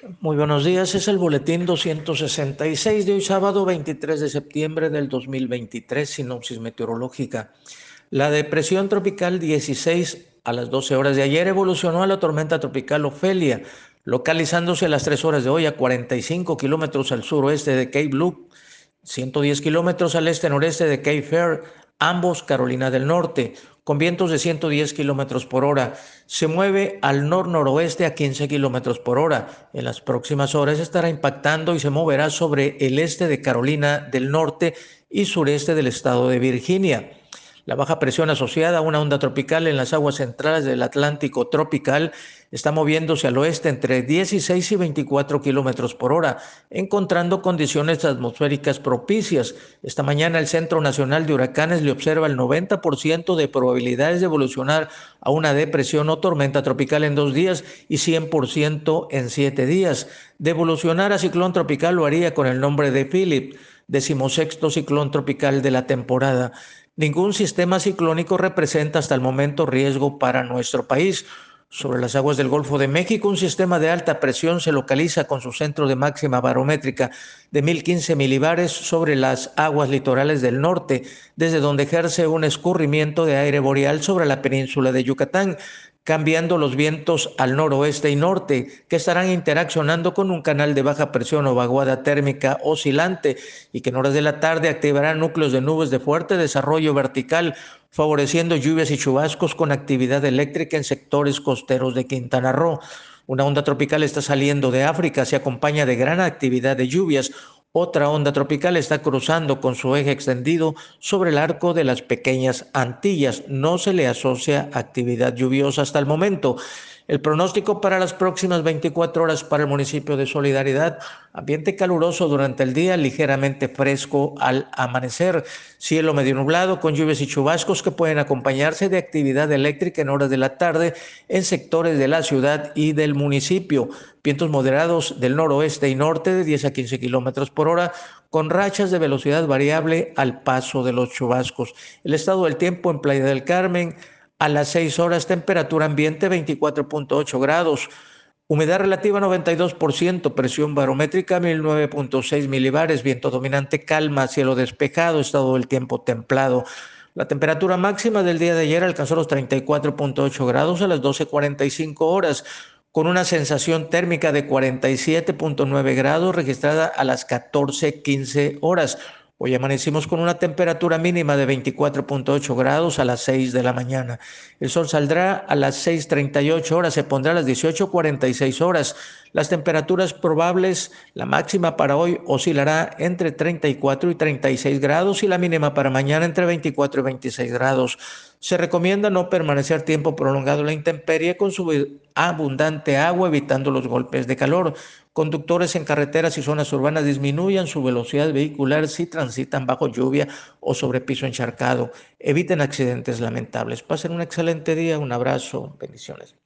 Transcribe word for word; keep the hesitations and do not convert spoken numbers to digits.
Muy buenos días, es el boletín doscientos sesenta y seis de hoy sábado veintitrés de septiembre del dos mil veintitrés, sinopsis meteorológica. La depresión tropical dieciséis a las doce horas de ayer evolucionó a la tormenta tropical Ofelia, localizándose a las tres horas de hoy a cuarenta y cinco kilómetros al suroeste de Cape Loop, ciento diez kilómetros al este-noreste de Cape Fear, ambos Carolina del Norte, con vientos de ciento diez kilómetros por hora. Se mueve al nor-noroeste a quince kilómetros por hora. En las próximas horas estará impactando y se moverá sobre el este de Carolina del Norte y sureste del estado de Virginia. La baja presión asociada a una onda tropical en las aguas centrales del Atlántico tropical está moviéndose al oeste entre dieciséis y veinticuatro kilómetros por hora, encontrando condiciones atmosféricas propicias. Esta mañana el Centro Nacional de Huracanes le observa el noventa por ciento de probabilidades de evolucionar a una depresión o tormenta tropical en dos días y cien por ciento en siete días. De evolucionar a ciclón tropical lo haría con el nombre de Philip, decimosexto ciclón tropical de la temporada. Ningún sistema ciclónico representa hasta el momento riesgo para nuestro país. Sobre las aguas del Golfo de México, un sistema de alta presión se localiza con su centro de máxima barométrica de mil quince milibares sobre las aguas litorales del norte, desde donde ejerce un escurrimiento de aire boreal sobre la península de Yucatán, cambiando los vientos al noroeste y norte, que estarán interaccionando con un canal de baja presión o vaguada térmica oscilante y que en horas de la tarde activarán núcleos de nubes de fuerte desarrollo vertical, favoreciendo lluvias y chubascos con actividad eléctrica en sectores costeros de Quintana Roo. Una onda tropical está saliendo de África, se acompaña de gran actividad de lluvias. Otra onda tropical está cruzando con su eje extendido sobre el arco de las pequeñas Antillas. No se le asocia actividad lluviosa hasta el momento. El pronóstico para las próximas veinticuatro horas para el municipio de Solidaridad: ambiente caluroso durante el día, ligeramente fresco al amanecer, cielo medio nublado con lluvias y chubascos que pueden acompañarse de actividad eléctrica en horas de la tarde en sectores de la ciudad y del municipio. Vientos moderados del noroeste y norte de diez a quince kilómetros por hora, con rachas de velocidad variable al paso de los chubascos. El estado del tiempo en Playa del Carmen: a las seis horas, temperatura ambiente veinticuatro punto ocho grados, humedad relativa noventa y dos por ciento, presión barométrica mil nueve punto seis milibares, viento dominante calma, cielo despejado, estado del tiempo templado. La temperatura máxima del día de ayer alcanzó los treinta y cuatro punto ocho grados a las doce cuarenta y cinco horas, con una sensación térmica de cuarenta y siete punto nueve grados registrada a las catorce quince horas. Hoy amanecimos con una temperatura mínima de veinticuatro punto ocho grados a las seis de la mañana. El sol saldrá a las seis treinta y ocho horas, se pondrá a las dieciocho cuarenta y seis horas. Las temperaturas probables: la máxima para hoy oscilará entre treinta y cuatro y treinta y seis grados y la mínima para mañana entre veinticuatro y veintiséis grados. Se recomienda no permanecer tiempo prolongado en la intemperie con su abundante agua, evitando los golpes de calor. Conductores en carreteras y zonas urbanas disminuyan su velocidad vehicular si transitan bajo lluvia o sobre piso encharcado. Eviten accidentes lamentables. Pasen un excelente día. Un abrazo. Bendiciones.